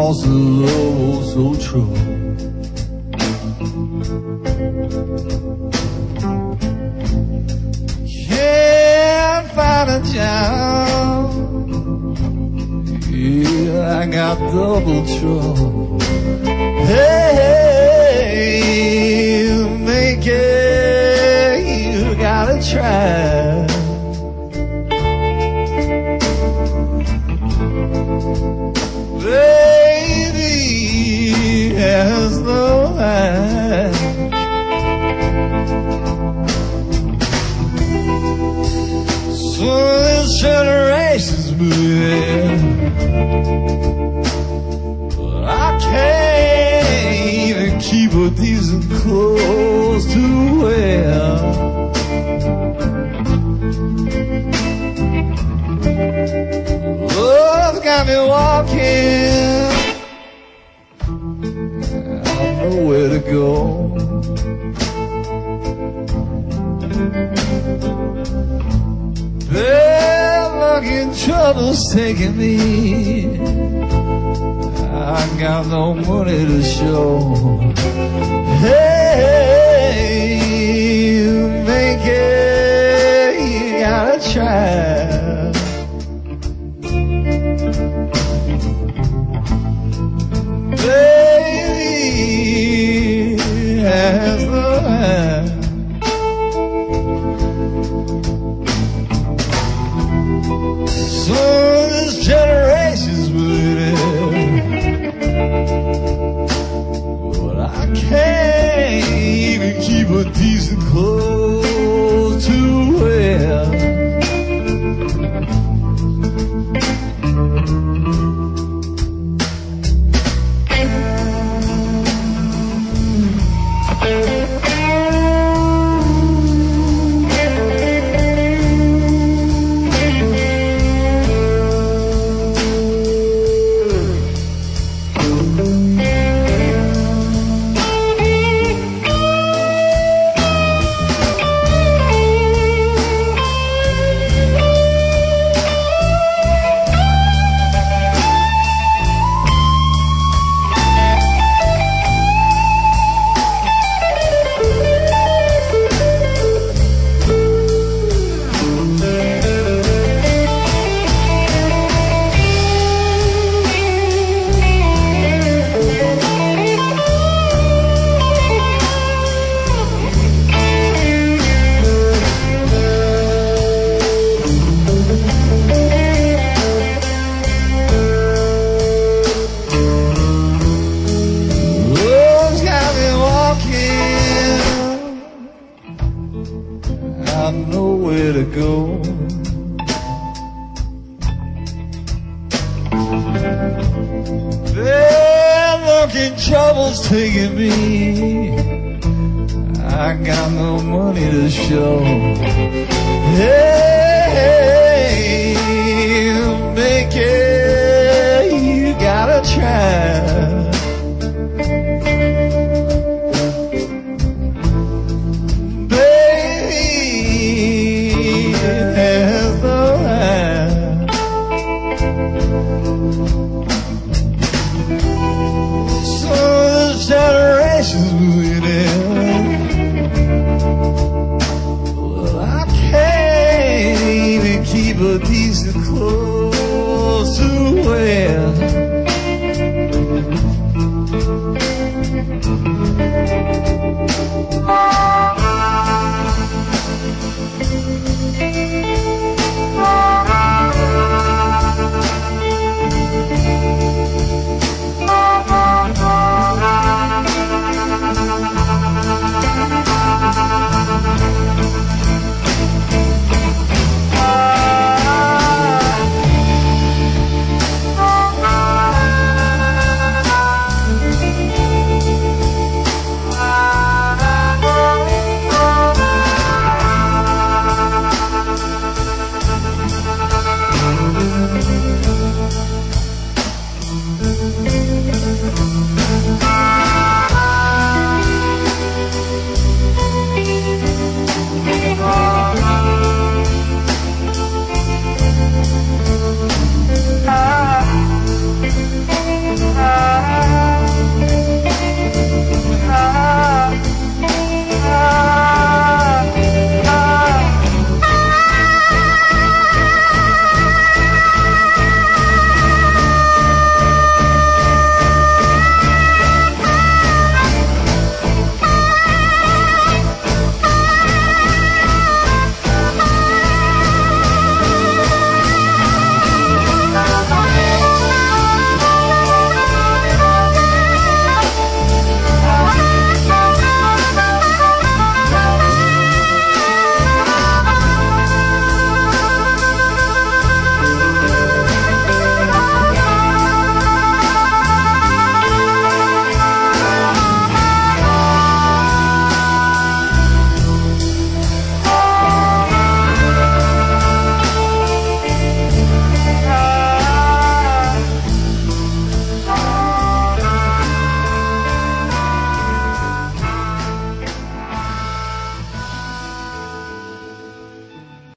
'cause the love was so true. Can't find a job, yeah, I got double trouble. Hey, make it, you gotta try. Baby has no mind. So this generation's moving, but I can't even keep a decent clothes to wear. Love's got me walking, I don't know where to go. Bad luck and trouble's taking me, I got no money to show. Hey, make it, you gotta try. Baby has no hand. So this generation's moving, but I can't even keep a decent clothes to wear. I know where to go. Bad luck and trouble's taking me, I got no money to show. Hey,